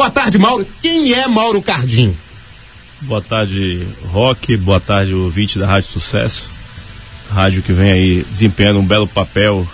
Boa tarde, Mauro. Quem é Mauro Cardim? Boa tarde, Roque. Boa tarde, ouvinte da Rádio Sucesso. Rádio que vem aí desempenhando um belo papel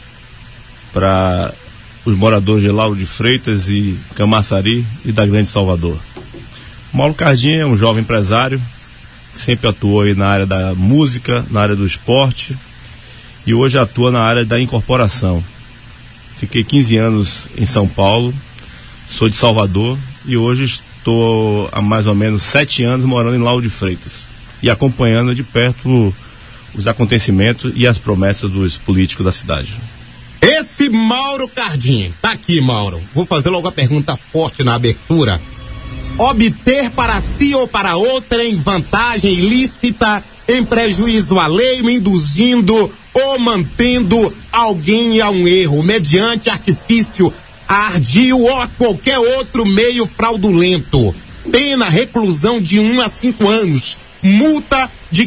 para os moradores de Lauro de Freitas e Camaçari e da Grande Salvador. Mauro Cardim é um jovem empresário que sempre atuou aí na área da música, na área do esporte e hoje atua na área da incorporação. Fiquei 15 anos em São Paulo, sou de Salvador e hoje estou há mais ou menos 7 anos morando em Lauro de Freitas e acompanhando de perto os acontecimentos e as promessas dos políticos da cidade. Esse Mauro Cardim, tá aqui, Mauro. Vou fazer logo a pergunta forte na abertura. Obter para si ou para outrem vantagem ilícita em prejuízo alheio, induzindo ou mantendo alguém a um erro, mediante artifício ardil ou a qualquer outro meio fraudulento. Pena reclusão de 1 a 5 anos. Multa de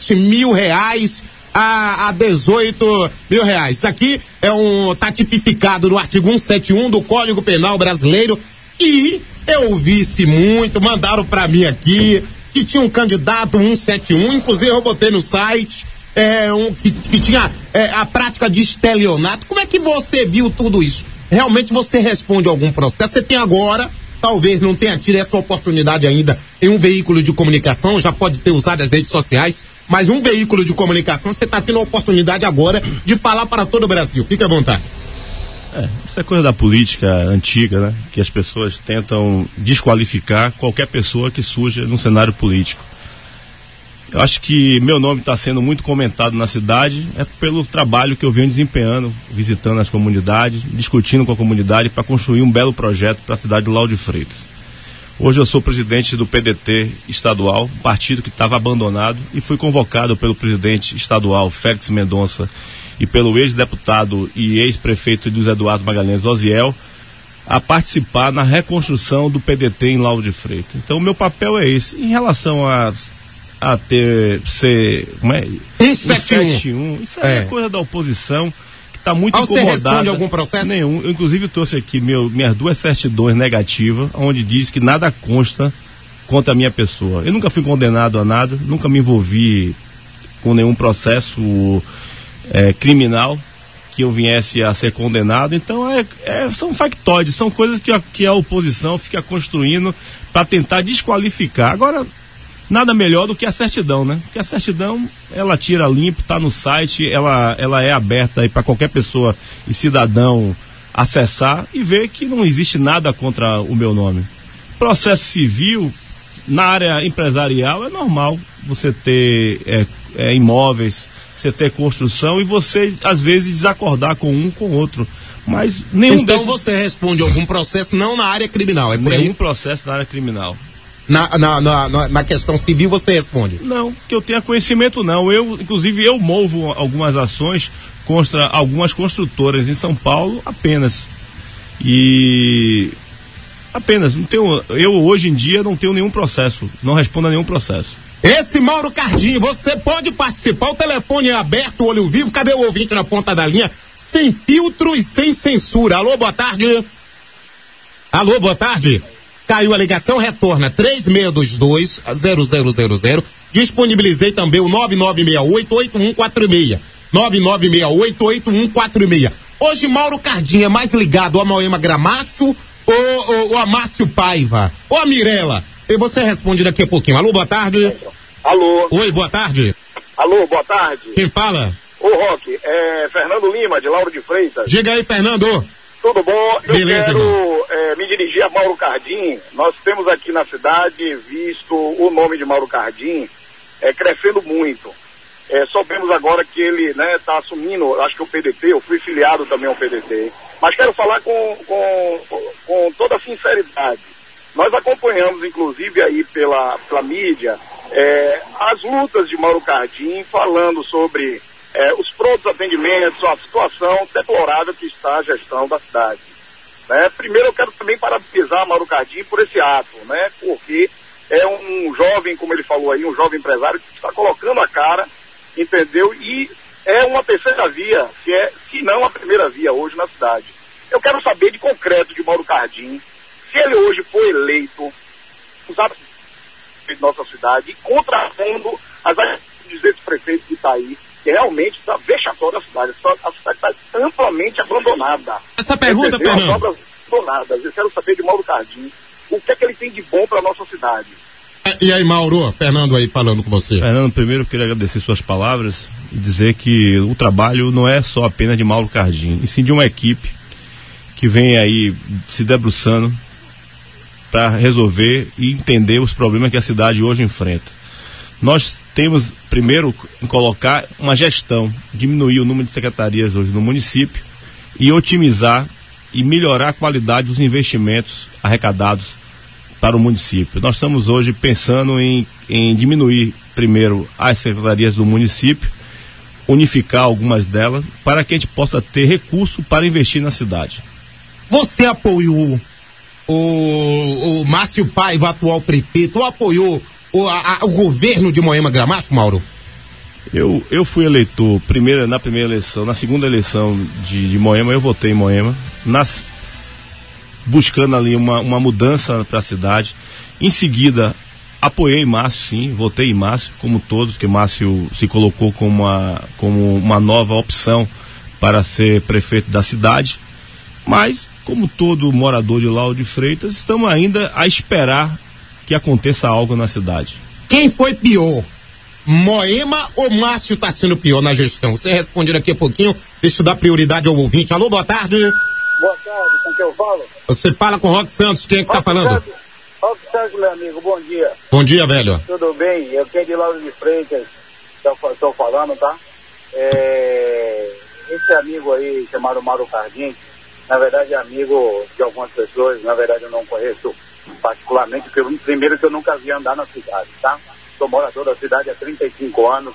R$500 mil a R$18 mil. Isso aqui tá tipificado no artigo 171 do Código Penal Brasileiro. E eu vi-se muito, mandaram pra mim aqui, que tinha um candidato 171, inclusive eu botei no site, que tinha a prática de estelionato. Como é que você viu tudo isso? Realmente você responde a algum processo? Você tem agora, talvez não tenha tido essa oportunidade ainda em um veículo de comunicação, já pode ter usado as redes sociais, mas um veículo de comunicação, você está tendo a oportunidade agora de falar para todo o Brasil. Fique à vontade. Isso é coisa da política antiga, né? Que as pessoas tentam desqualificar qualquer pessoa que surja no cenário político. Eu acho que meu nome está sendo muito comentado na cidade, pelo trabalho que eu venho desempenhando, visitando as comunidades, discutindo com a comunidade para construir um belo projeto para a cidade de Lauro de Freitas. Hoje eu sou presidente do PDT estadual, partido que estava abandonado, e fui convocado pelo presidente estadual, Félix Mendonça, e pelo ex-deputado e ex-prefeito Luiz Eduardo Magalhães Osiel, a participar na reconstrução do PDT em Lauro de Freitas. Então o meu papel é esse. Em relação a ser 171, isso é coisa da oposição, que está muito incomodada. Você responde algum processo? Nenhum. Eu, inclusive, trouxe aqui minhas 2 certidões negativas, onde diz que nada consta contra a minha pessoa. Eu nunca fui condenado a nada, nunca me envolvi com nenhum processo criminal que eu viesse a ser condenado. Então são factóides, são coisas que a oposição fica construindo para tentar desqualificar. Agora, nada melhor do que a certidão, né? Porque a certidão, ela tira limpo, está no site, ela é aberta aí para qualquer pessoa e cidadão acessar e ver que não existe nada contra o meu nome. Processo civil, na área empresarial, é normal você ter imóveis, você ter construção e você, às vezes, desacordar com um com o outro. Mas nenhum Então você responde algum processo não na área criminal, é por aí? Nenhum processo na área criminal. Na questão civil você responde? Não, que eu tenha conhecimento não. Inclusive eu movo algumas ações contra algumas construtoras em São Paulo apenas. Eu hoje em dia não tenho nenhum processo, não respondo a nenhum processo. Esse Mauro Cardim, você pode participar, o telefone é aberto, olho vivo, cadê o ouvinte na ponta da linha? Sem filtro e sem censura. Alô, boa tarde. Alô, boa tarde. Caiu a ligação, retorna 3622-0000. Disponibilizei também o 9968-8146. 9968-8146. Hoje Mauro Cardim é mais ligado a Moema Gramacho ou a Márcio Paiva? Ou a Mirella? E você responde daqui a pouquinho. Alô, boa tarde. Alô. Oi, boa tarde. Alô, boa tarde. Quem fala? Ô, Roque, Fernando Lima, de Lauro de Freitas. Diga aí, Fernando. Tudo bom? Beleza, eu quero me dirigir a Mauro Cardim. Nós temos aqui na cidade visto o nome de Mauro Cardim crescendo muito. Soubemos agora que ele está assumindo, acho que o PDT, eu fui filiado também ao PDT. Mas quero falar com toda a sinceridade. Nós acompanhamos, inclusive, aí pela mídia, as lutas de Mauro Cardim, falando sobre os prontos atendimentos, a situação deplorável que está a gestão da cidade. Primeiro eu quero também parabenizar Mauro Cardim por esse ato, porque é um jovem, como ele falou aí, um jovem empresário que está colocando a cara, entendeu? E é uma terceira via, se não a primeira via hoje na cidade. Eu quero saber de concreto de Mauro Cardim Se ele hoje for eleito, sabe, de nossa cidade, contratando as atitudes desse prefeito de Itaí, que realmente está vexatória a cidade. A cidade está amplamente abandonada. Essa pergunta, Fernando. As obras abandonadas. Eu quero saber de Mauro Cardim, o que é que ele tem de bom para a nossa cidade. E aí, Mauro, Fernando aí falando com você. Fernando, primeiro eu queria agradecer suas palavras e dizer que o trabalho não é só apenas de Mauro Cardim, e sim de uma equipe que vem aí se debruçando para resolver e entender os problemas que a cidade hoje enfrenta. Nós temos, primeiro, em colocar uma gestão, diminuir o número de secretarias hoje no município e otimizar e melhorar a qualidade dos investimentos arrecadados para o município. Nós estamos hoje pensando em diminuir, primeiro, as secretarias do município, unificar algumas delas, para que a gente possa ter recurso para investir na cidade. Você apoiou o Márcio Paiva, atual prefeito, ou apoiou o governo de Moema Gramacho, Mauro? Eu fui eleitor na primeira eleição, na segunda eleição de Moema, eu votei em Moema, buscando ali uma mudança para a cidade. Em seguida, apoiei Márcio, sim, votei em Márcio, como todos, porque Márcio se colocou como uma nova opção para ser prefeito da cidade. Mas, como todo morador de Lauro de Freitas, estamos ainda a esperar que aconteça algo na cidade. Quem foi pior? Moema ou Márcio está sendo pior na gestão? Você responde daqui a pouquinho, deixa eu dar prioridade ao ouvinte. Alô, boa tarde. Boa tarde, com quem eu falo? Você fala com o Roque Santos, quem é que tá falando? Roque Santos, meu amigo, bom dia. Bom dia, velho. Tudo bem? Eu quero de Lauro de Freitas, estou falando, tá? Esse amigo aí, chamado Mauro Cardim, na verdade é amigo de algumas pessoas, na verdade eu não conheço particularmente, porque primeiro que eu nunca vi andar na cidade, tá? Sou morador da cidade há 35 anos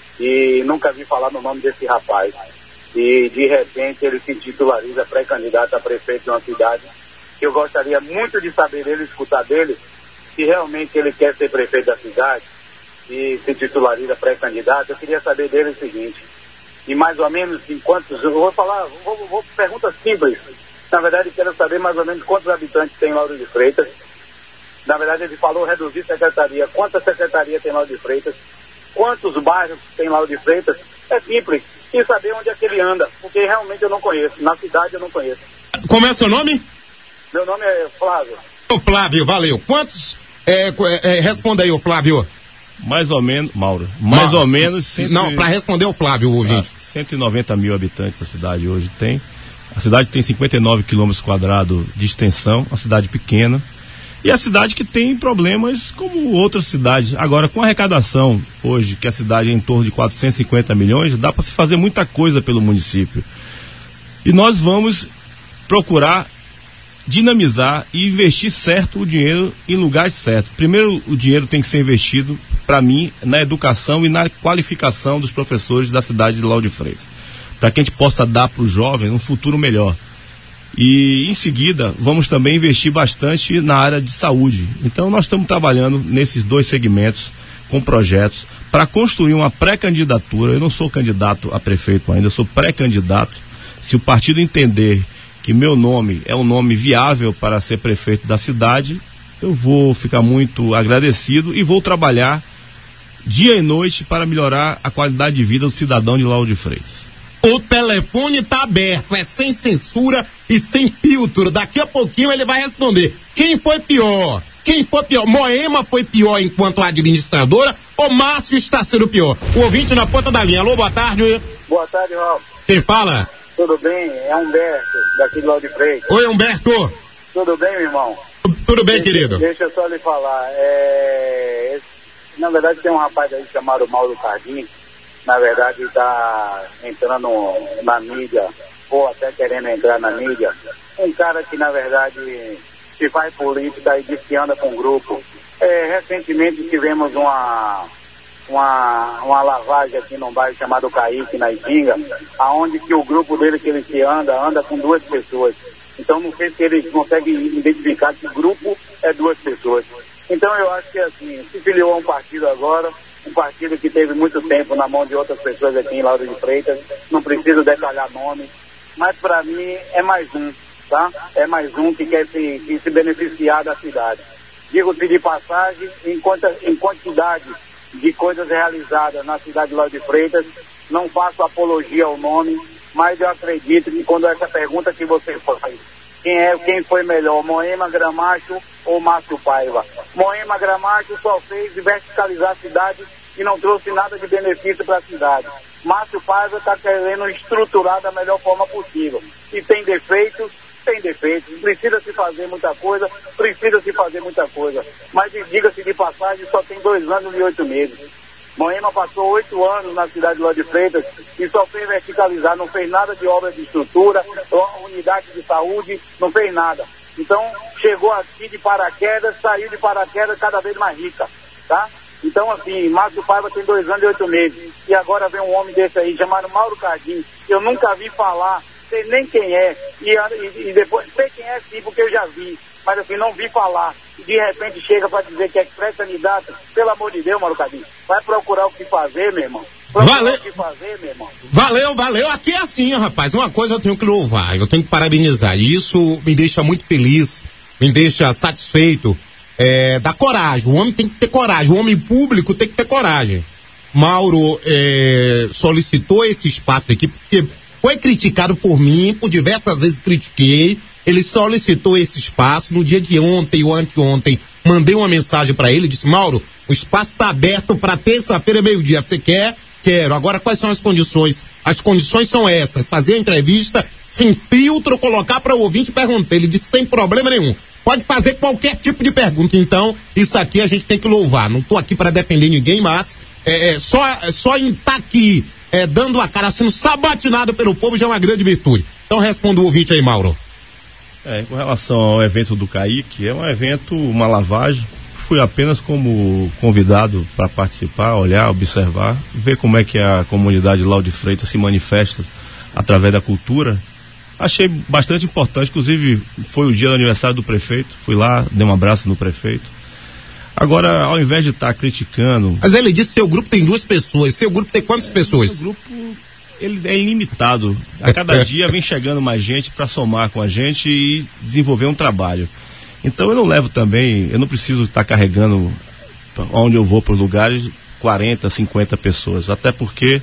e nunca vi falar no nome desse rapaz. E de repente ele se titulariza pré-candidato a prefeito de uma cidade. Eu gostaria muito de saber dele, escutar dele, se realmente ele quer ser prefeito da cidade e se titulariza pré-candidato. Eu queria saber dele o seguinte, e mais ou menos em quantos, vou pergunta simples. Na verdade quero saber mais ou menos quantos habitantes tem Lauro de Freitas. Na verdade ele falou reduzir secretaria. Quantas secretarias tem Lauro de Freitas? Quantos bairros tem Lauro de Freitas? É simples. E saber onde é que ele anda, porque realmente eu não conheço. Na cidade eu não conheço. Como é seu nome? Meu nome é Flávio. Ô Flávio, valeu. Quantos? Responda aí, ô Flávio. Mais ou menos, Mauro. Mais ou menos. Não, para responder o Flávio, o ouvinte. 190 mil habitantes a cidade hoje tem. A cidade tem 59 quilômetros quadrados de extensão, uma cidade pequena. E a cidade que tem problemas como outras cidades. Agora, com a arrecadação hoje, que a cidade é em torno de 450 milhões, dá para se fazer muita coisa pelo município. E nós vamos procurar dinamizar e investir certo o dinheiro em lugares certos. Primeiro, o dinheiro tem que ser investido, para mim, na educação e na qualificação dos professores da cidade de Lauro de Freitas, para que a gente possa dar para os jovens um futuro melhor. E em seguida vamos também investir bastante na área de saúde. Então nós estamos trabalhando nesses dois segmentos com projetos para construir uma pré-candidatura. Eu não sou candidato a prefeito ainda, eu sou pré-candidato. Se o partido entender que meu nome é um nome viável para ser prefeito da cidade, eu vou ficar muito agradecido e vou trabalhar dia e noite para melhorar a qualidade de vida do cidadão de Lauro de Freitas. O telefone tá aberto, é sem censura e sem filtro. Daqui a pouquinho ele vai responder. Quem foi pior? Quem foi pior? Moema foi pior enquanto administradora ou Márcio está sendo pior? O ouvinte na ponta da linha. Alô, boa tarde. Boa tarde, Raul. Quem fala? Tudo bem? É Humberto, daqui de Lauro de Freitas. Oi, Humberto. Tudo bem, meu irmão? Tudo bem, querido. Deixa eu só lhe falar. Na verdade tem um rapaz aí chamado Mauro Cardim. Na verdade está entrando na mídia, ou até querendo entrar na mídia, um cara que na verdade se faz política e diz que anda com um grupo. Recentemente tivemos uma lavagem aqui num bairro chamado Caíque, na Itinga, aonde que o grupo dele que ele se anda com 2 pessoas. Então não sei se ele consegue identificar que grupo é 2 pessoas. Então eu acho que assim, se filiou a um partido agora, um partido que teve muito tempo na mão de outras pessoas aqui em Lauro de Freitas, não preciso detalhar nome, mas para mim é mais um tá? É mais um que quer se beneficiar da cidade. Digo-se de passagem, em quantidade de coisas realizadas na cidade de Lauro de Freitas, não faço apologia ao nome, mas eu acredito que quando essa pergunta que você faz, quem foi melhor, Moema Gramacho ou Márcio Paiva? Moema Gramacho só fez verticalizar a cidade e não trouxe nada de benefício para a cidade. Márcio Paiva está querendo estruturar da melhor forma possível. E tem defeitos, precisa se fazer muita coisa, mas diga-se de passagem, só tem 2 anos e 8 meses. Moema passou 8 anos na cidade de Lauro de Freitas e só fez verticalizar, não fez nada de obra de estrutura, unidade de saúde, não fez nada. Então, chegou aqui de paraquedas, saiu de paraquedas cada vez mais rica, tá? Então, assim, Márcio Paiva tem 2 anos e 8 meses. E agora vem um homem desse aí, chamado Mauro Cardim. Eu nunca vi falar, sei nem quem é. E depois, sei quem é sim, porque eu já vi. Mas assim, não vi falar. E de repente chega para dizer que é pré-candidato. Pelo amor de Deus, Mauro Cardim. Vai procurar o que fazer, meu irmão. Valeu. Aqui é assim, rapaz. Uma coisa eu tenho que louvar, eu tenho que parabenizar. E isso me deixa muito feliz, me deixa satisfeito. Da coragem. O homem tem que ter coragem. O homem público tem que ter coragem. Mauro solicitou esse espaço aqui porque foi criticado por mim, por diversas vezes critiquei. Ele solicitou esse espaço no dia de ontem ou anteontem. Mandei uma mensagem para ele, disse: Mauro, o espaço está aberto para terça-feira, meio-dia. Você quer? Quero. Agora, quais são as condições? As condições são essas: fazer a entrevista sem filtro, colocar para o ouvinte perguntar. Ele disse: sem problema nenhum. Pode fazer qualquer tipo de pergunta. Então, isso aqui a gente tem que louvar. Não estou aqui para defender ninguém, mas só em estar aqui dando a cara, sendo sabatinado pelo povo, já é uma grande virtude. Então, responda o ouvinte aí, Mauro. Com relação ao evento do Kaique, é um evento, uma lavagem. Fui apenas como convidado para participar, olhar, observar, ver como é que a comunidade Lauro de Freitas se manifesta através da cultura. Achei bastante importante, inclusive foi o dia do aniversário do prefeito, fui lá, dei um abraço no prefeito. Agora, ao invés de estar criticando... Mas ele disse que seu grupo tem 2 pessoas, seu grupo tem quantas pessoas? O grupo, ele é ilimitado, a cada dia vem chegando mais gente para somar com a gente e desenvolver um trabalho. Então eu não levo também, eu não preciso estar carregando, onde eu vou para os lugares, 40, 50 pessoas, até porque...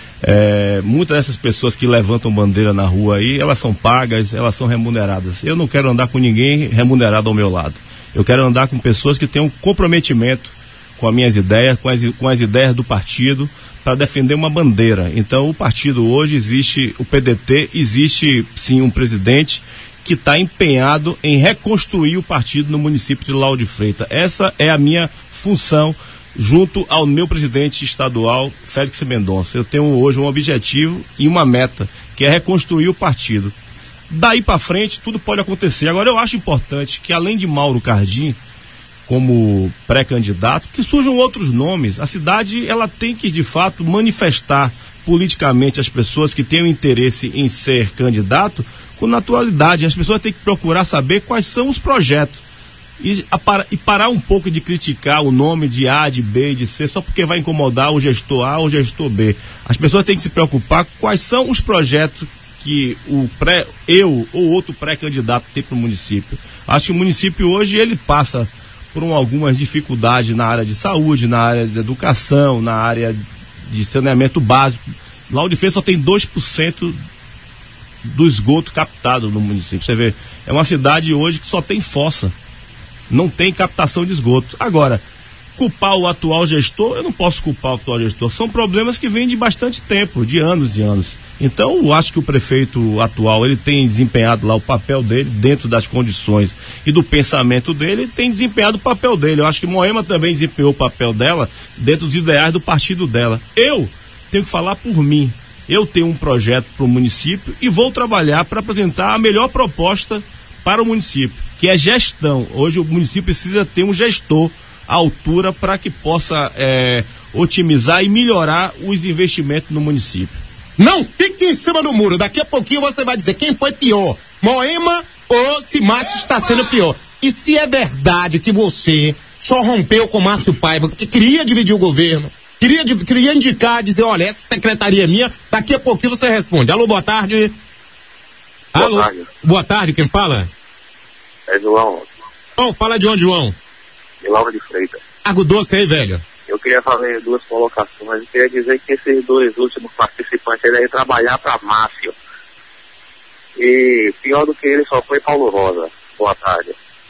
muitas dessas pessoas que levantam bandeira na rua aí, elas são pagas, elas são remuneradas. Eu não quero andar com ninguém remunerado ao meu lado. Eu quero andar com pessoas que tenham comprometimento com as minhas ideias, com as ideias do partido, para defender uma bandeira. Então o partido hoje existe, o PDT, existe sim um presidente que está empenhado em reconstruir o partido no município de Lauro de Freitas. Essa é a minha função junto ao meu presidente estadual, Félix Mendonça. Eu tenho hoje um objetivo e uma meta, que é reconstruir o partido. Daí para frente, tudo pode acontecer. Agora, eu acho importante que, além de Mauro Cardim, como pré-candidato, que surjam outros nomes. A cidade, ela tem que, de fato, manifestar politicamente as pessoas que têm o interesse em ser candidato com naturalidade. As pessoas têm que procurar saber quais são os projetos. E parar um pouco de criticar o nome de A, de B, de C, só porque vai incomodar o gestor A ou o gestor B. As pessoas têm que se preocupar com quais são os projetos que eu ou outro pré-candidato tem para o município. Acho que o município hoje ele passa por algumas dificuldades na área de saúde, na área de educação, na área de saneamento básico. Lauro de Freitas só tem 2% do esgoto captado no município. Você vê, é uma cidade hoje que só tem fossa. Não tem captação de esgoto. Agora, culpar o atual gestor, eu não posso culpar o atual gestor. São problemas que vêm de bastante tempo, de anos e anos. Então, eu acho que o prefeito atual, ele tem desempenhado lá o papel dele, dentro das condições e do pensamento dele, ele tem desempenhado o papel dele. Eu acho que Moema também desempenhou o papel dela, dentro dos ideais do partido dela. Eu tenho que falar por mim. Eu tenho um projeto para o município e vou trabalhar para apresentar a melhor proposta para o município, que é gestão. Hoje o município precisa ter um gestor à altura para que possa otimizar e melhorar os investimentos no município. Não fique em cima do muro. Daqui a pouquinho você vai dizer quem foi pior, Moema ou se Márcio está sendo pior. E se é verdade que você só rompeu com Márcio Paiva, que queria dividir o governo, queria indicar, dizer, olha, essa secretaria é minha, daqui a pouquinho você responde. Alô, boa tarde. Alô, boa tarde, quem fala? É João. Oh, fala de onde, João? De Lauro de Freitas. Água doce aí, velho. Eu queria fazer 2 colocações. Eu queria dizer que esses 2 últimos participantes devem trabalhar para Márcio. E pior do que ele só foi Paulo Rosa. Boa tarde.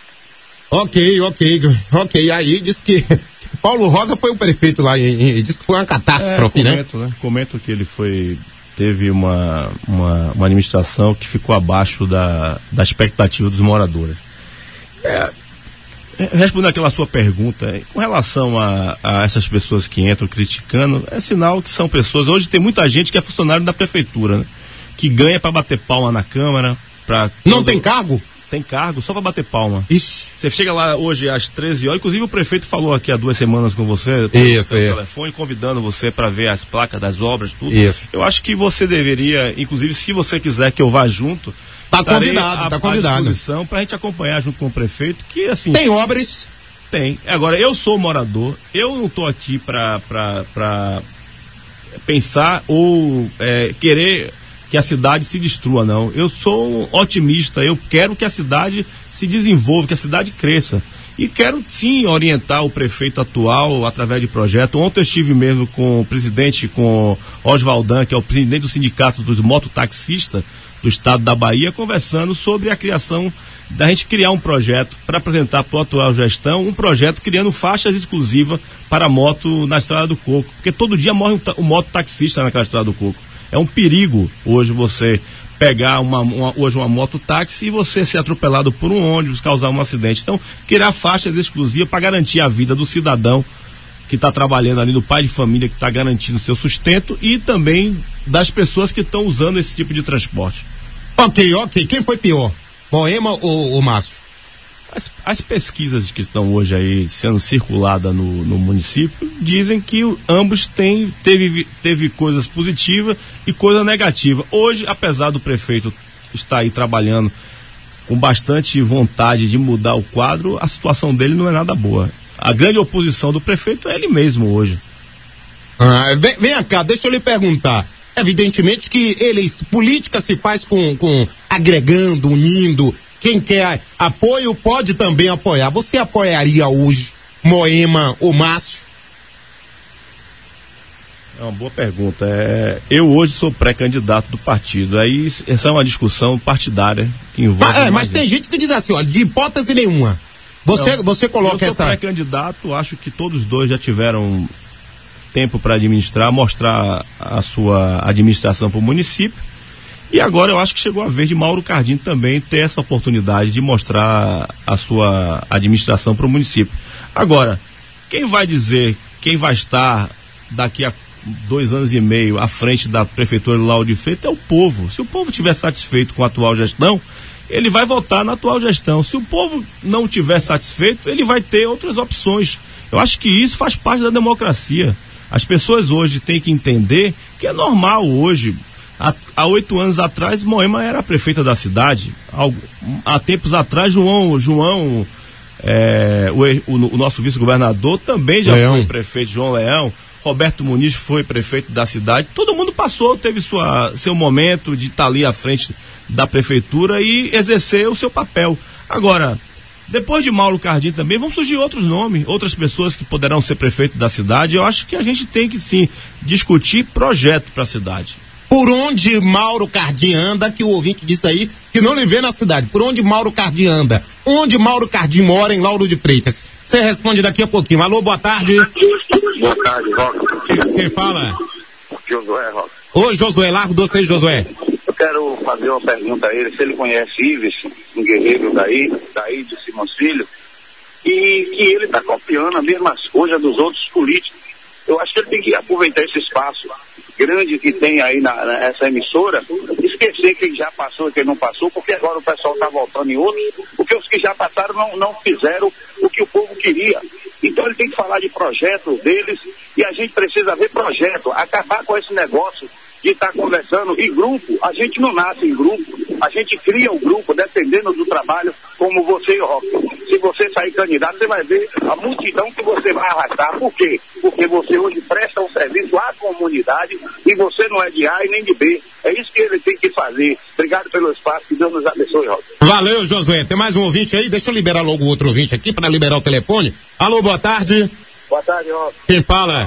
Ok. Aí diz que Paulo Rosa foi o prefeito lá e disse que foi uma catástrofe, né? Comento que ele teve uma administração que ficou abaixo da expectativa dos moradores. Respondendo aquela sua pergunta, com relação a essas pessoas que entram criticando, é sinal que são pessoas. Hoje tem muita gente que é funcionário da prefeitura, né? Que ganha para bater palma na Câmara. Não tem cargo? Tem cargo só para bater palma. Ixi. Você chega lá hoje às 13 horas, inclusive o prefeito falou aqui há 2 semanas com você, isso, telefone, convidando você para ver as placas das obras, tudo. Isso. Eu acho que você deveria, inclusive se você quiser que eu vá junto, tá convidado. À disposição para a gente acompanhar junto com o prefeito, que assim... Tem obras? Tem. Agora, eu sou morador, eu não estou aqui para pensar ou querer que a cidade se destrua, não. Eu sou um otimista, eu quero que a cidade se desenvolva, que a cidade cresça. E quero sim orientar o prefeito atual através de projeto. Ontem eu estive mesmo com o presidente, com Osvaldan, que é o presidente do sindicato dos mototaxistas do estado da Bahia, conversando sobre a criação, da gente criar um projeto para apresentar para a atual gestão, um projeto criando faixas exclusivas para moto na Estrada do Coco, porque todo dia morre um mototaxista naquela Estrada do Coco. É um perigo hoje você pegar hoje uma mototáxi e você ser atropelado por um ônibus, causar um acidente. Então, criar faixas exclusivas para garantir a vida do cidadão que está trabalhando ali, do pai de família que está garantindo o seu sustento e também das pessoas que estão usando esse tipo de transporte. Ok. Quem foi pior? Moema ou Márcio? As pesquisas que estão hoje aí sendo circuladas no município dizem que ambos teve coisas positivas e coisas negativas. Hoje, apesar do prefeito estar aí trabalhando com bastante vontade de mudar o quadro, a situação dele não é nada boa. A grande oposição do prefeito é ele mesmo hoje. Vem cá, deixa eu lhe perguntar. Evidentemente que política se faz com agregando, unindo. Quem quer apoio pode também apoiar. Você apoiaria hoje Moema ou Márcio? É uma boa pergunta. Eu hoje sou pré-candidato do partido. Aí essa é uma discussão partidária que envolve. Mas tem gente que diz assim, olha, de hipótese nenhuma. Você coloca essa. Eu sou pré-candidato, acho que todos os dois já tiveram tempo para administrar, mostrar a sua administração para o município. E agora eu acho que chegou a vez de Mauro Cardinho também ter essa oportunidade de mostrar a sua administração para o município. Agora, quem vai estar daqui a 2 anos e meio à frente da prefeitura de Lauro de Freitas é o povo. Se o povo estiver satisfeito com a atual gestão, ele vai votar na atual gestão. Se o povo não estiver satisfeito, ele vai ter outras opções. Eu acho que isso faz parte da democracia. As pessoas hoje têm que entender que é normal hoje. Há 8 anos atrás, Moema era a prefeita da cidade. Há tempos atrás, o nosso vice-governador também já foi prefeito, João Leão. Roberto Muniz foi prefeito da cidade. Todo mundo passou, teve seu momento de estar ali à frente da prefeitura e exercer o seu papel. Agora, depois de Mauro Cardinho também vão surgir outros nomes, outras pessoas que poderão ser prefeito da cidade. Eu acho que a gente tem que sim discutir projeto para a cidade. Por onde Mauro Cardinho anda, que o ouvinte disse aí que não lhe vê na cidade. Por onde Mauro Cardinho anda? Onde Mauro Cardinho mora em Lauro de Freitas? Você responde daqui a pouquinho. Alô, boa tarde. Boa tarde, Roca. Quem fala? Josué, Roca. Ô, Josué, largo doce, Josué. Eu quero fazer uma pergunta a ele, se ele conhece Ives, um guerreiro daí de Simões Filho, e que ele está copiando as mesmas coisas dos outros políticos. Eu acho que ele tem que aproveitar esse espaço grande que tem aí nessa emissora, esquecer quem já passou e quem não passou, porque agora o pessoal está voltando em outros, porque os que já passaram não fizeram o que o povo queria. Então ele tem que falar de projetos deles e a gente precisa ver projeto, acabar com esse negócio de estar conversando em grupo. A gente não nasce em grupo, A gente cria um grupo dependendo do trabalho, como você e o Roque. Se você sair candidato, você vai ver a multidão que você vai arrastar. Por quê? Porque você hoje presta um serviço à comunidade e você não é de A e nem de B. É isso que ele tem que fazer. Obrigado pelo espaço, que Deus nos abençoe, Roque. Valeu, Josué. Tem mais um ouvinte aí? Deixa eu liberar logo o outro ouvinte aqui para liberar o telefone. Alô, boa tarde. Boa tarde, Roque. Quem fala?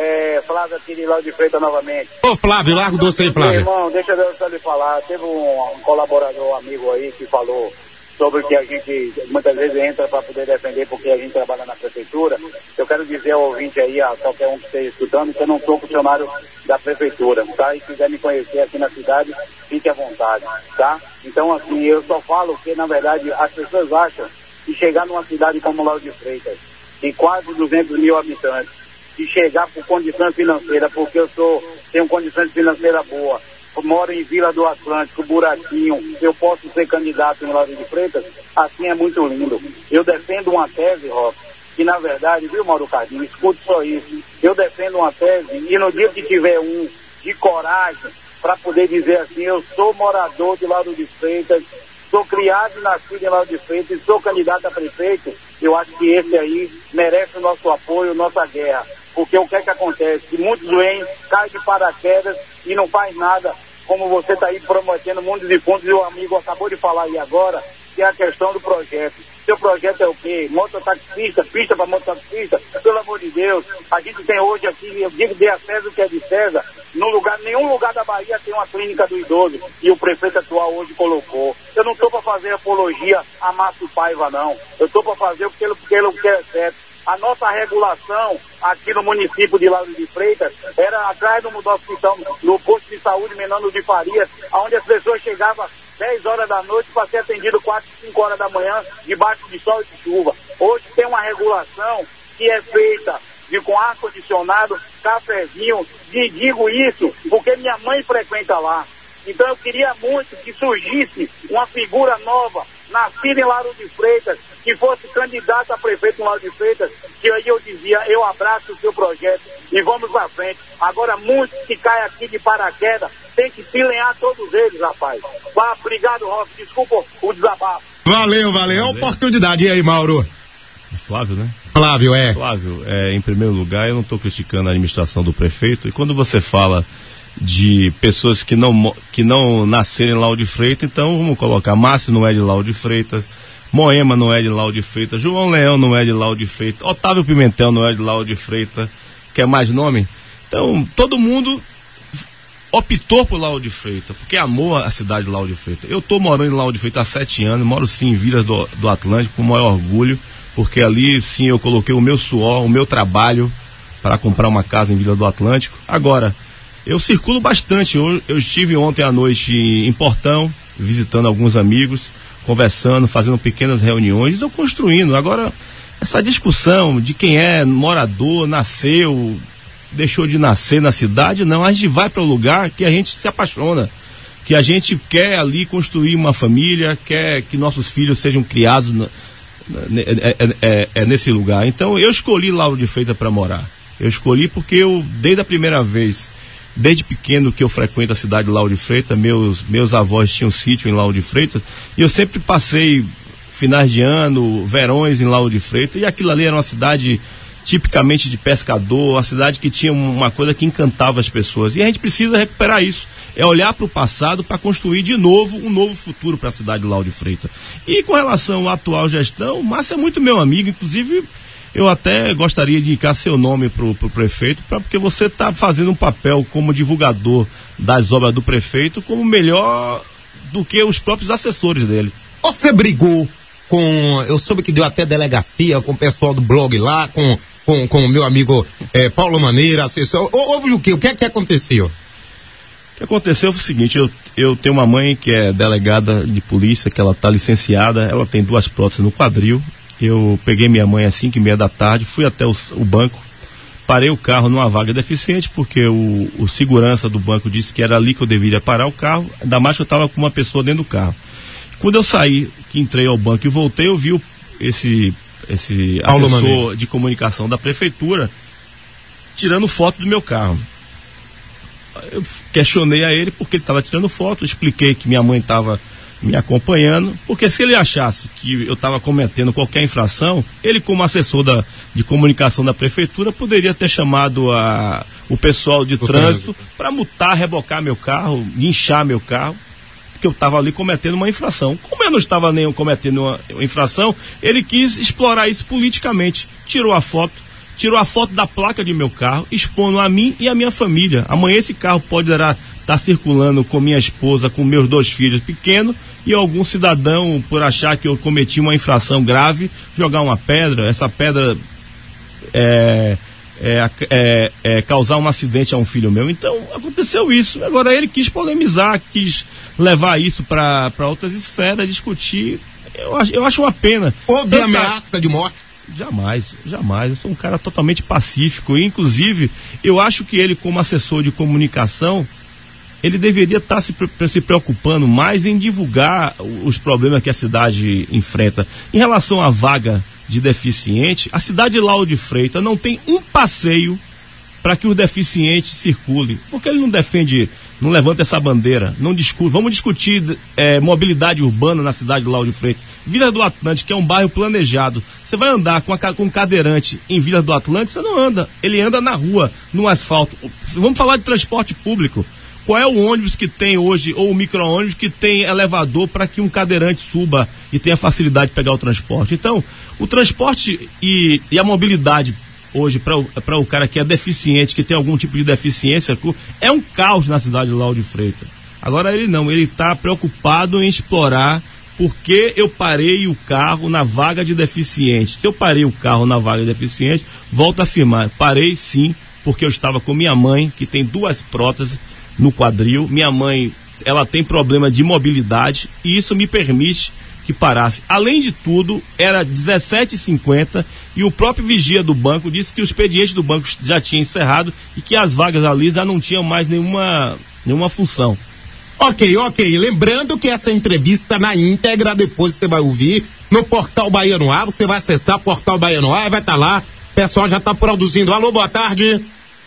Flávio aqui de Lauro de Freitas novamente. Ô, Flávio, larga o doce aí, Flávio. Meu irmão, deixa eu só lhe falar. Teve um colaborador, amigo aí, que falou sobre que a gente muitas vezes entra para poder defender porque a gente trabalha na prefeitura. Eu quero dizer ao ouvinte aí, a qualquer um que esteja escutando, que eu não sou funcionário da prefeitura, tá? E quiser me conhecer aqui na cidade, fique à vontade, tá? Então, assim, eu só falo que, na verdade, as pessoas acham que chegar numa cidade como Lauro de Freitas, de quase 200 mil habitantes, e chegar por condição financeira, porque eu tenho condições financeiras boas, moro em Vila do Atlântico, Buraquinho, eu posso ser candidato em Lauro de Freitas, assim é muito lindo. Eu defendo uma tese, Roque, que na verdade, viu, Mauro Cardinho, escute só isso, eu defendo uma tese e no dia que tiver um de coragem para poder dizer assim, eu sou morador de Lauro de Freitas, sou criado e nascido em Lauro de Freitas e sou candidato a prefeito, eu acho que esse aí merece o nosso apoio, nossa guerra. Porque o que é que acontece? Muitos vêm, caem de paraquedas e não faz nada, como você está aí prometendo mundos e fundos, e o amigo acabou de falar aí agora, que é a questão do projeto. Seu projeto é o quê? Mototaxista, pista para mototaxista? Pelo amor de Deus, a gente tem hoje aqui, eu digo de a César o que é de César, nenhum lugar da Bahia tem uma clínica do idoso, e o prefeito atual hoje colocou. Eu não estou para fazer apologia a Márcio Paiva, não. Eu estou para fazer porque ele quer certo. A nossa regulação aqui no município de Lauro de Freitas era atrás do hospital, no posto de saúde Menano de Farias, onde as pessoas chegavam 10 horas da noite para ser atendido 4, 5 horas da manhã, debaixo de sol e de chuva. Hoje tem uma regulação que é feita com ar-condicionado, cafezinho, e digo isso porque minha mãe frequenta lá. Então eu queria muito que surgisse uma figura nova, nascida em Lauro de Freitas, que fosse candidato a prefeito em Lauro de Freitas, que aí eu dizia, eu abraço o seu projeto e vamos pra frente. Agora, muitos que caem aqui de paraquedas, tem que pilenhar todos eles, rapaz. Obrigado, Roque, desculpa o desabafo. Valeu. É a oportunidade. E aí, Mauro? Flávio, né? Flávio, em primeiro lugar, eu não estou criticando a administração do prefeito, e quando você fala de pessoas que não nasceram em Lauro de Freitas, então vamos colocar, Márcio não é de Lauro de Freitas, Moema não é de Lauro de Freitas, João Leão não é de Lauro de Freitas, Otávio Pimentel não é de Lauro de Freitas, quer mais nome? Então, todo mundo optou por Lauro de Freitas, porque amou a cidade de Lauro de Freitas. Eu estou morando em Lauro de Freitas há 7 anos, moro sim em Vilas do Atlântico, com o maior orgulho, porque ali sim eu coloquei o meu suor, o meu trabalho para comprar uma casa em Vilas do Atlântico. Agora, eu circulo bastante. Eu estive ontem à noite em Portão, visitando alguns amigos, conversando, fazendo pequenas reuniões. Estou construindo. Agora, essa discussão de quem é morador, nasceu, deixou de nascer na cidade, não. A gente vai para o lugar que a gente se apaixona, que a gente quer ali construir uma família, quer que nossos filhos sejam criados nesse lugar. Então, eu escolhi Lauro de Freitas para morar. Eu escolhi porque desde a primeira vez, desde pequeno que eu frequento a cidade de Lauro de Freitas, meus avós tinham sítio em Lauro de Freitas, e eu sempre passei finais de ano, verões em Lauro de Freitas, e aquilo ali era uma cidade tipicamente de pescador, uma cidade que tinha uma coisa que encantava as pessoas, e a gente precisa recuperar isso, é olhar para o passado para construir de novo um novo futuro para a cidade de Lauro de Freitas. E com relação à atual gestão, o Márcio é muito meu amigo, inclusive eu até gostaria de indicar seu nome pro prefeito, porque você está fazendo um papel como divulgador das obras do prefeito como melhor do que os próprios assessores dele. Você brigou eu soube que deu até delegacia com o pessoal do blog lá, com o meu amigo Paulo Maneira, assessor. Houve o quê? O que é que aconteceu? O que aconteceu foi o seguinte, eu tenho uma mãe que é delegada de polícia, que ela está licenciada, ela tem 2 próteses no quadril. Eu peguei minha mãe às 5:30 da tarde, fui até o banco, parei o carro numa vaga deficiente, porque o segurança do banco disse que era ali que eu deveria parar o carro, ainda mais que eu estava com uma pessoa dentro do carro. Quando eu saí, que entrei ao banco e voltei, eu vi esse assessor de comunicação da prefeitura tirando foto do meu carro. Eu questionei a ele porque ele estava tirando foto, expliquei que minha mãe estava me acompanhando, porque se ele achasse que eu estava cometendo qualquer infração, ele, como assessor de comunicação da prefeitura, poderia ter chamado o pessoal de trânsito para multar, rebocar meu carro, guinchar meu carro, porque eu estava ali cometendo uma infração. Como eu não estava nem cometendo uma infração, ele quis explorar isso politicamente. Tirou a foto da placa de meu carro, expondo a mim e a minha família. Amanhã esse carro poderá estar circulando com minha esposa, com meus 2 filhos pequenos, e algum cidadão, por achar que eu cometi uma infração grave, jogar uma pedra, essa pedra causar um acidente a um filho meu. Então aconteceu isso. Agora ele quis polemizar, quis levar isso para outras esferas, discutir. Eu acho uma pena. Houve ameaça de morte? Jamais. Eu sou um cara totalmente pacífico. E, inclusive, eu acho que ele, como assessor de comunicação, ele deveria estar se preocupando mais em divulgar os problemas que a cidade enfrenta. Em relação à vaga de deficiente, a cidade de Lauro de Freitas não tem um passeio para que os deficientes circulem. Por que ele não defende, não levanta essa bandeira, não discute? Vamos discutir mobilidade urbana na cidade de Lauro de Freitas. Vila do Atlântico, que é um bairro planejado. Você vai andar com um cadeirante em Vila do Atlântico, você não anda. Ele anda na rua, no asfalto. Vamos falar de transporte público. Qual é o ônibus que tem hoje, ou o micro-ônibus que tem elevador para que um cadeirante suba e tenha facilidade de pegar o transporte? Então, o transporte e a mobilidade hoje para o cara que é deficiente, que tem algum tipo de deficiência, é um caos na cidade de Lauro de Freitas. Agora ele não, ele está preocupado em explorar porque eu parei o carro na vaga de deficiente. Se eu parei o carro na vaga de deficiente, volto a afirmar, parei sim, porque eu estava com minha mãe, que tem 2 próteses no quadril. Minha mãe, ela tem problema de mobilidade e isso me permite que parasse. Além de tudo, era 17h50 e o próprio vigia do banco disse que o expediente do banco já tinha encerrado e que as vagas ali já não tinham mais nenhuma função. Ok. Lembrando que essa entrevista na íntegra, depois você vai ouvir no Portal Bahia no Ar. Você vai acessar o Portal Bahia no Ar e vai estar lá. O pessoal já está produzindo. Alô, boa tarde.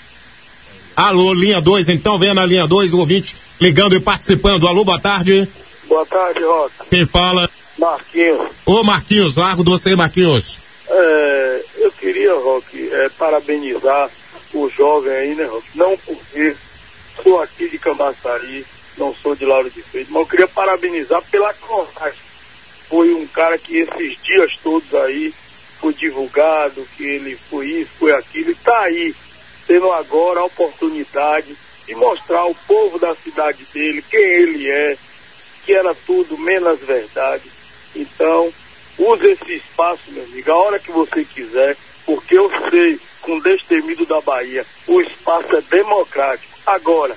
Alô, linha 2, então vem na linha 2, o ouvinte ligando e participando. Alô, boa tarde. Boa tarde, Roque. Quem fala? Marquinhos. Ô, Marquinhos, largo de você, Marquinhos. Eu queria, Roque, parabenizar o jovem aí, né, Roque? Não porque sou aqui de Camaçari, não sou de Lauro de Freitas, mas eu queria parabenizar pela coragem. Foi um cara que esses dias todos aí foi divulgado, que ele foi isso, foi aquilo, e tá aí, tendo agora a oportunidade de mostrar ao povo da cidade dele quem ele é, que era tudo menos verdade. Então, use esse espaço, meu amigo, a hora que você quiser, porque eu sei, com o destemido da Bahia, o espaço é democrático. Agora,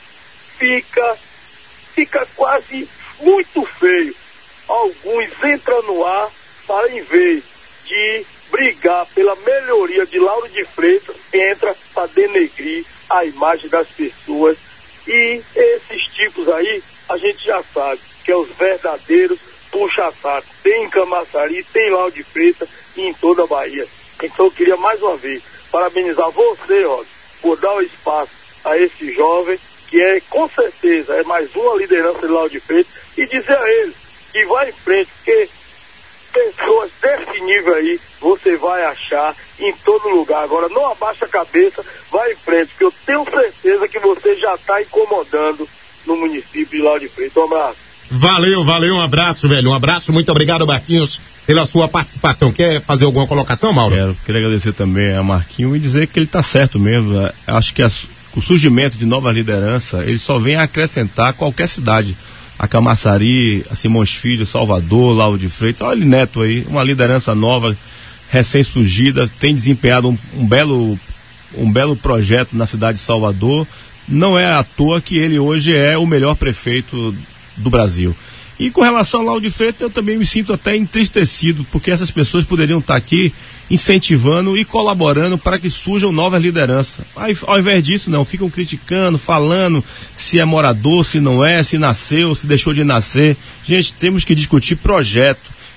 fica quase muito feio. Alguns entram no ar para, em vez de brigar pela melhoria de Lauro de Freitas, entra para denegrir a imagem das pessoas. E esses tipos aí, a gente já sabe que é os verdadeiros puxa-saco. Tem em Camaçari, tem em Lauro de Freitas e em toda a Bahia. Então eu queria mais uma vez parabenizar você, Roque, por dar o espaço a esse jovem, que é, com certeza, é mais uma liderança de Lauro de Freitas, e dizer a ele que vai em frente, porque pessoas desse nível aí você vai achar em todo lugar. Agora não abaixa a cabeça, vai em frente, porque eu tenho certeza que você já está incomodando no município de Lauro de Freitas. Um abraço. Valeu, um abraço, velho. Um abraço, muito obrigado, Marquinhos, pela sua participação. Quer fazer alguma colocação, Mauro? Quero agradecer também a Marquinhos e dizer que ele está certo mesmo. Acho que o surgimento de nova liderança, ele só vem a acrescentar qualquer cidade. A Camaçari, a Simões Filho, Salvador, Lauro de Freitas, olha ele Neto aí, uma liderança nova, recém-surgida, tem desempenhado um belo projeto na cidade de Salvador. Não é à toa que ele hoje é o melhor prefeito do Brasil. E com relação ao Lauro de Freitas, eu também me sinto até entristecido, porque essas pessoas poderiam estar aqui incentivando e colaborando para que surjam novas lideranças. Ao invés disso, não, ficam criticando, falando se é morador, se não é, se nasceu, se deixou de nascer. Gente, temos que discutir projeto,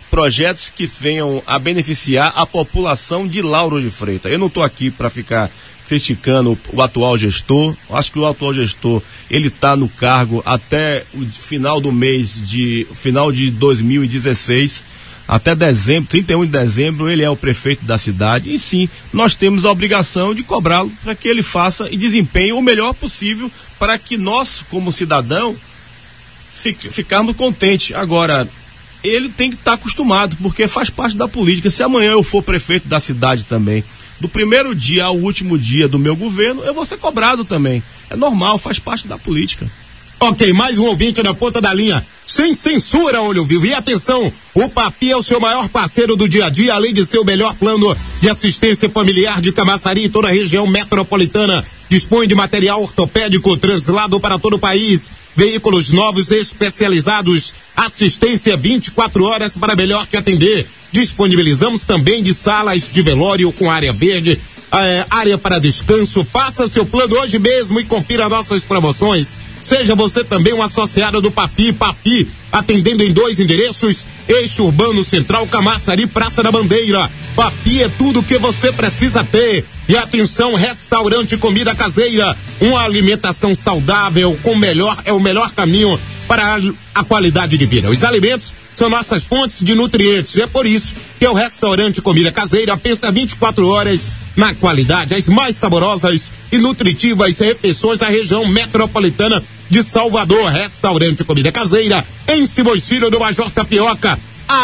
projetos que venham a beneficiar a população de Lauro de Freitas. Eu não estou aqui para ficar criticando o atual gestor. Acho que o atual gestor, ele está no cargo até o final do final de 2016, até dezembro, 31 de dezembro, ele é o prefeito da cidade, e sim, nós temos a obrigação de cobrá-lo para que ele faça e desempenhe o melhor possível para que nós, como cidadão, ficarmos contentes. Agora, ele tem que estar acostumado, porque faz parte da política. Se amanhã eu for prefeito da cidade também, do primeiro dia ao último dia do meu governo, eu vou ser cobrado também. É normal, faz parte da política. Ok, mais um ouvinte na ponta da linha. Sem censura, olho vivo. E atenção, o Papi é o seu maior parceiro do dia a dia, além de ser o melhor plano de assistência familiar de Camaçari e toda a região metropolitana. Dispõe de material ortopédico translado para todo o país, veículos novos e especializados, assistência 24 horas para melhor te atender. Disponibilizamos também de salas de velório com área verde, área para descanso. Faça seu plano hoje mesmo e confira nossas promoções. Seja você também um associado do Papi. Papi, atendendo em 2 endereços: Eixo Urbano Central, Camaçari, Praça da Bandeira. Papi é tudo o que você precisa ter. E atenção, restaurante comida caseira, uma alimentação saudável é o melhor caminho para a qualidade de vida. Os alimentos são nossas fontes de nutrientes. É por isso que o restaurante comida caseira pensa 24 horas na qualidade, as mais saborosas e nutritivas refeições da região metropolitana de Salvador. Restaurante comida caseira em Simões Filho do Major Tapioca.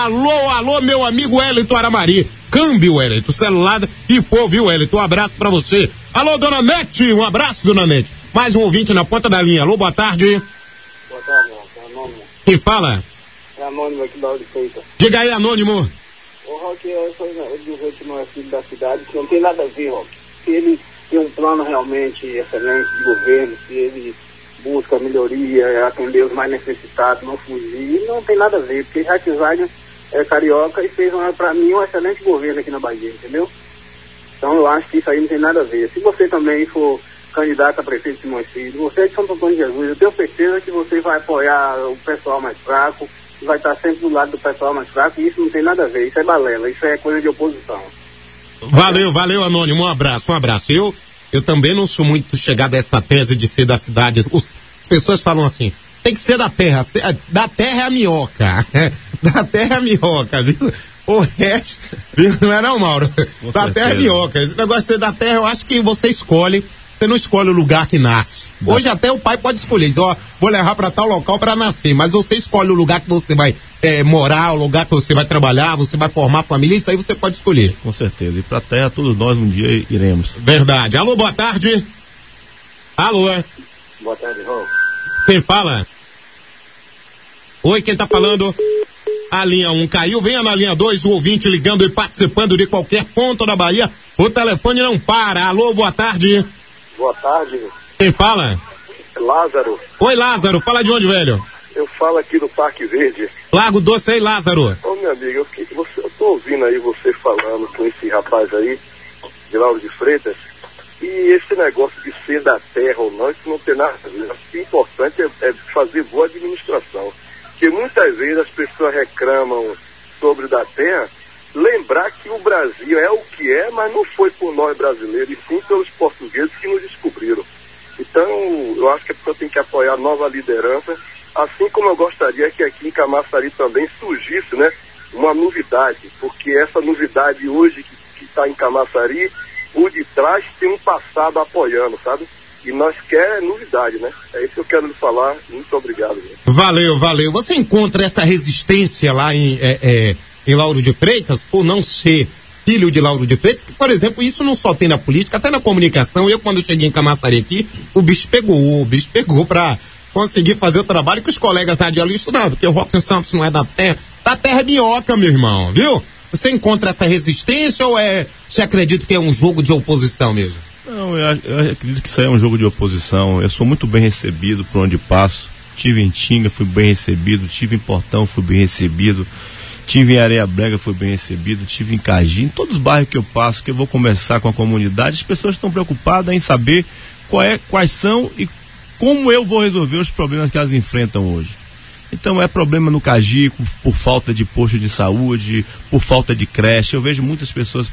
Alô, meu amigo Wellington Aramari. Câmbio, Wellington, celular e for, viu, Wellington? Um abraço pra você. Alô, dona Nete, um abraço, dona Nete. Mais um ouvinte na ponta da linha. Alô, boa tarde. Boa tarde, é Anônimo. Quem fala? É Anônimo aqui da Lauro de Freitas. Diga aí, Anônimo. O Roque, eu dizer que não é filho da cidade, que não tem nada a ver, Roque. Se ele tem um plano realmente excelente de governo, se ele busca melhoria, atender os mais necessitados, não fugir, não tem nada a ver, porque Jacques Wagner é carioca e fez, para mim, um excelente governo aqui na Bahia, entendeu? Então eu acho que isso aí não tem nada a ver. Se você também for candidato a prefeito de Simões Filho, você é de Santo Antônio de Jesus, eu tenho certeza que você vai apoiar o pessoal mais fraco, vai estar sempre do lado do pessoal mais fraco, e isso não tem nada a ver, isso é balela, isso é coisa de oposição. Valeu, Anônimo, um abraço. Eu também não sou muito chegado a essa tese de ser da cidade. As pessoas falam assim, tem que ser da terra é a minhoca, da terra é a minhoca, viu? O resto, viu? Não é não, Mauro? Da terra é a minhoca. Esse negócio de ser da terra, eu acho que você escolhe. Você não escolhe o lugar que nasce. Hoje até o pai pode escolher, diz, vou levar para tal local para nascer, mas você escolhe o lugar que você vai morar, o lugar que você vai trabalhar, você vai formar família, isso aí você pode escolher. Com certeza, e pra terra todos nós um dia iremos. Verdade. Alô, boa tarde. Alô. Boa tarde, Raul. Quem fala? Oi, quem tá falando? A linha 1 caiu, venha na linha 2, o ouvinte ligando e participando de qualquer ponto da Bahia, o telefone não para. Alô, boa tarde. Boa tarde. Quem fala? Lázaro. Oi, Lázaro, fala de onde, velho? Eu falo aqui do Parque Verde. Lago Doce aí, Lázaro. Ô, meu amigo, eu tô ouvindo aí você falando com esse rapaz aí, de Lauro de Freitas, e esse negócio de ser da terra ou não, isso não tem nada a ver. O importante é fazer boa administração. Porque muitas vezes as pessoas reclamam sobre da terra, lembrar que o Brasil é o que é, mas não foi por nós brasileiros, e sim pelos portugueses que nos descobriram. Então, eu acho que a pessoa tem que apoiar a nova liderança, assim como eu gostaria que aqui em Camaçari também surgisse, né, uma novidade, porque essa novidade hoje que está em Camaçari, o de trás tem um passado apoiando, sabe? E nós queremos novidade, né? É isso que eu quero lhe falar. Muito obrigado. Gente. Valeu. Você encontra essa resistência lá em Lauro de Freitas, por não ser filho de Lauro de Freitas, que, por exemplo, isso não só tem na política, até na comunicação. Eu, quando cheguei em Camaçari aqui, o bicho pegou pra conseguir fazer o trabalho que os colegas radialistas não, porque o Roque Santos não é da terra é minhoca, meu irmão, viu? Você encontra essa resistência ou você acredita que é um jogo de oposição mesmo? Não, eu acredito que isso aí é um jogo de oposição. Eu sou muito bem recebido por onde passo. Tive em Tinga, fui bem recebido. Tive em Portão, fui bem recebido. Tive em Areia Brega, fui bem recebido. Tive em Cagi, em todos os bairros que eu passo, que eu vou conversar com a comunidade, as pessoas estão preocupadas em saber quais são e como eu vou resolver os problemas que elas enfrentam hoje. Então é problema no Cajico, por falta de posto de saúde, por falta de creche. Eu vejo muitas pessoas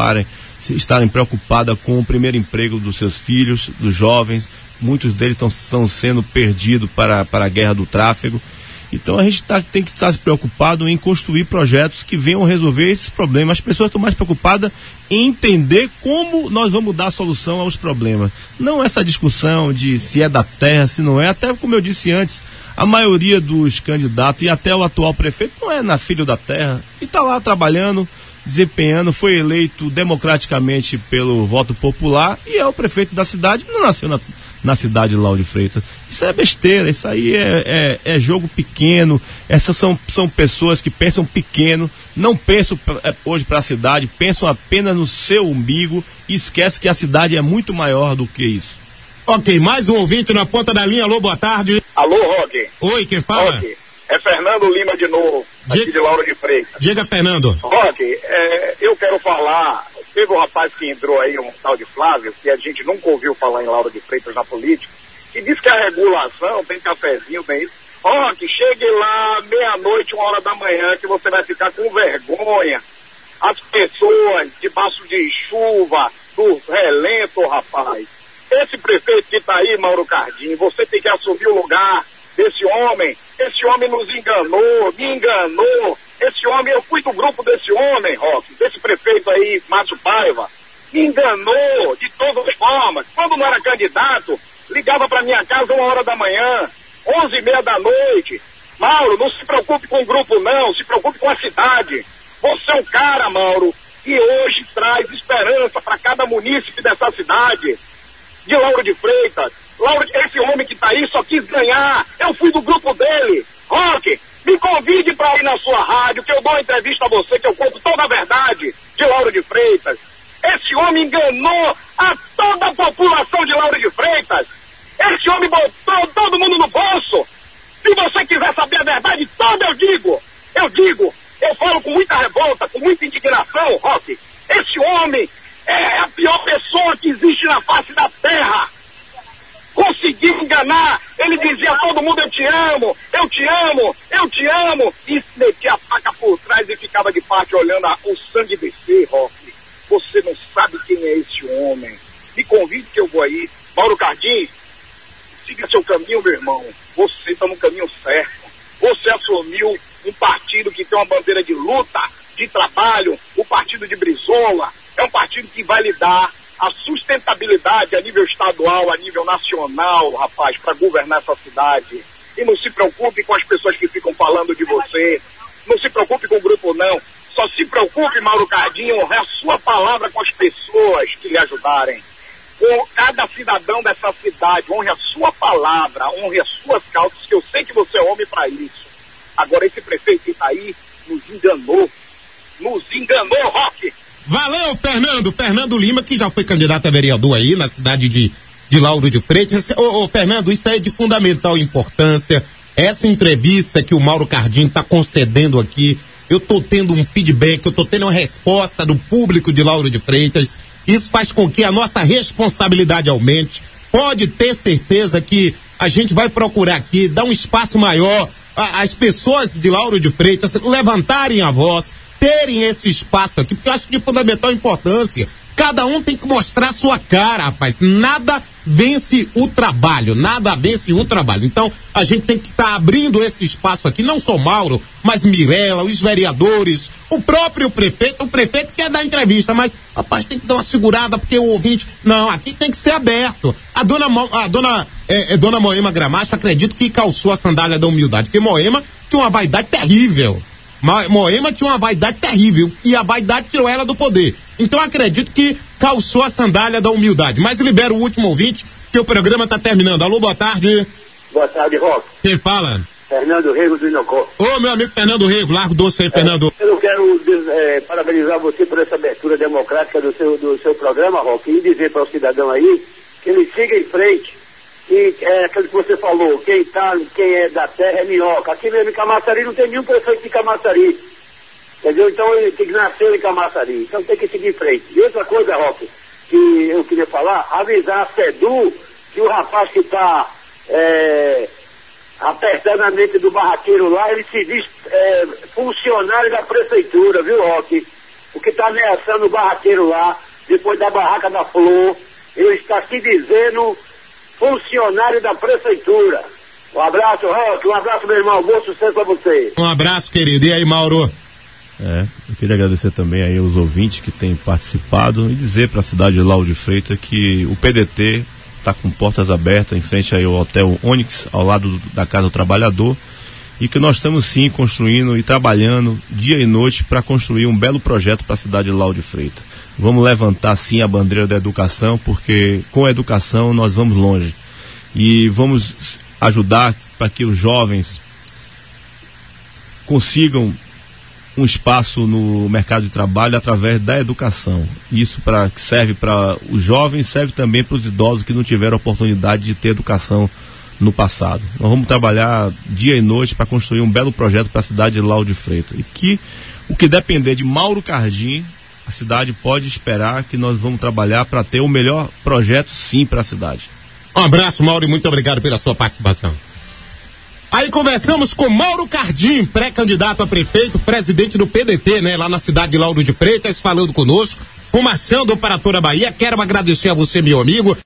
estarem preocupadas com o primeiro emprego dos seus filhos, dos jovens. Muitos deles estão sendo perdidos para a guerra do tráfego. Então a gente tem que estar se preocupado em construir projetos que venham resolver esses problemas. As pessoas estão mais preocupadas em entender como nós vamos dar solução aos problemas. Não essa discussão de se é da terra, se não é. Até como eu disse antes, a maioria dos candidatos e até o atual prefeito não é filho da terra. E está lá trabalhando, desempenhando, foi eleito democraticamente pelo voto popular e é o prefeito da cidade, não nasceu na cidade de Lauro de Freitas. Isso é besteira, isso aí é jogo pequeno. Essas são pessoas que pensam pequeno, não pensam hoje para a cidade, pensam apenas no seu umbigo e esquece que a cidade é muito maior do que isso. Ok, mais um ouvinte na ponta da linha. Alô, boa tarde. Alô, Roque. Oi, quem fala? Roque, é Fernando Lima de novo, aqui de Lauro de Freitas. Diga, Fernando. Roque, eu quero falar. Teve um rapaz que entrou aí, um tal de Flávio, que a gente nunca ouviu falar em Lauro de Freitas na política, que diz que a regulação tem cafezinho, tem isso. Roque, chegue lá meia-noite, 1h da manhã, que você vai ficar com vergonha. As pessoas debaixo de chuva, do relento, rapaz. Esse prefeito que está aí, Mauro Cardim, você tem que assumir o lugar desse homem. Esse homem nos enganou, me enganou. Esse homem, eu fui do grupo desse homem, Roque, desse prefeito aí, Márcio Paiva. Me enganou de todas as formas. Quando não era candidato, ligava para minha casa 1h da manhã, 11h30 da noite. Mauro, não se preocupe com o grupo não, se preocupe com a cidade. Você é um cara, Mauro, que hoje traz esperança para cada munícipe dessa cidade. De Lauro de Freitas. Esse homem que está aí só quis ganhar. Eu fui do grupo dele. Roque, me convide para ir na sua rádio, que eu dou uma entrevista a você, que eu conto toda a verdade de Lauro de Freitas. Esse homem enganou a toda a população de Lauro de Freitas. Esse homem botou todo mundo no bolso. Se você quiser saber a verdade toda, eu falo com muita revolta, com muita indignação, Roque. Esse homem é a pior pessoa que existe na face da terra. Conseguiu enganar. Ele dizia a todo mundo: eu te amo, eu te amo, eu te amo. E metia a faca por trás e ficava de parte olhando o sangue descer, Roque. Você não sabe quem é esse homem. Me convide que eu vou aí. Mauro Cardim, siga seu caminho, meu irmão. Você está no caminho certo. Você assumiu um partido que tem uma bandeira de luta, de trabalho, o partido de Brizola. É um partido que vai lhe dar a sustentabilidade a nível estadual, a nível nacional, rapaz, para governar essa cidade. E não se preocupe com as pessoas que ficam falando de você. Não se preocupe com o grupo, não. Só se preocupe, Mauro Cardim, em honrar a sua palavra com as pessoas que lhe ajudarem. Com cada cidadão dessa cidade, honre a sua palavra, honre as suas causas, que eu sei que você é homem para isso. Agora, esse prefeito que está aí nos enganou, Roque. Valeu, Fernando. Fernando Lima, que já foi candidato a vereador aí na cidade de Lauro de Freitas. Ô, Fernando, isso é de fundamental importância. Essa entrevista que o Mauro Cardim está concedendo aqui, eu estou tendo um feedback, eu estou tendo uma resposta do público de Lauro de Freitas. Isso faz com que a nossa responsabilidade aumente. Pode ter certeza que a gente vai procurar aqui dar um espaço maior às pessoas de Lauro de Freitas levantarem a voz, terem esse espaço aqui, porque eu acho de fundamental importância. Cada um tem que mostrar sua cara, rapaz. Nada vence o trabalho, Então, a gente tem que estar abrindo esse espaço aqui, não só Mauro, mas Mirella, os vereadores, o próprio prefeito. O prefeito quer dar entrevista, mas, rapaz, tem que dar uma segurada, porque o ouvinte... Não, aqui tem que ser aberto. A dona Moema Gramacho, acredito que calçou a sandália da humildade, porque Moema tinha uma vaidade terrível. Moema tinha uma vaidade terrível e a vaidade tirou ela do poder. Então acredito que calçou a sandália da humildade. Mas libero o último ouvinte, que o programa está terminando. Alô, boa tarde. Boa tarde, Roque. Quem fala? Fernando Rego do Inocó. Ô, meu amigo Fernando Rego, largo doce aí, Fernando. Eu quero parabenizar você por essa abertura democrática do seu programa, Roque, e dizer para o cidadão aí que ele siga em frente. Que é aquilo que você falou, quem é da terra é minhoca. Aqui mesmo em Camaçari não tem nenhum prefeito de Camaçari. Entendeu? Então ele tem que nascer em Camaçari. Então tem que seguir em frente. E outra coisa, Roque, que eu queria falar, avisar a SEDU que o rapaz que está apertando a mente do barraqueiro lá, ele se diz funcionário da prefeitura, viu, Roque? O que está ameaçando o barraqueiro lá, depois da barraca da Flor, ele está se dizendo funcionário da prefeitura. Um abraço, Roque, um abraço, meu irmão, bom sucesso pra você. Um abraço, querido. E aí, Mauro? Eu queria agradecer também aí aos ouvintes que têm participado e dizer para a cidade de Lauro de Freitas que o PDT está com portas abertas em frente aí ao Hotel Onyx, ao lado da Casa do Trabalhador, e que nós estamos sim construindo e trabalhando dia e noite para construir um belo projeto para a cidade de Lauro de Freitas. Vamos levantar sim a bandeira da educação, porque com a educação nós vamos longe e vamos ajudar para que os jovens consigam um espaço no mercado de trabalho através da educação. Isso serve para os jovens, serve também para os idosos que não tiveram oportunidade de ter educação no passado. Nós vamos trabalhar dia e noite para construir um belo projeto para a cidade de Lauro de Freitas. E que o que depender de Mauro Cardim, a cidade pode esperar que nós vamos trabalhar para ter o melhor projeto sim para a cidade. Um abraço, Mauro, e muito obrigado pela sua participação. Aí conversamos com Mauro Cardim, pré-candidato a prefeito, presidente do PDT, né, lá na cidade de Lauro de Freitas, falando conosco, com Marcião do Operatora Bahia. Quero agradecer a você, meu amigo.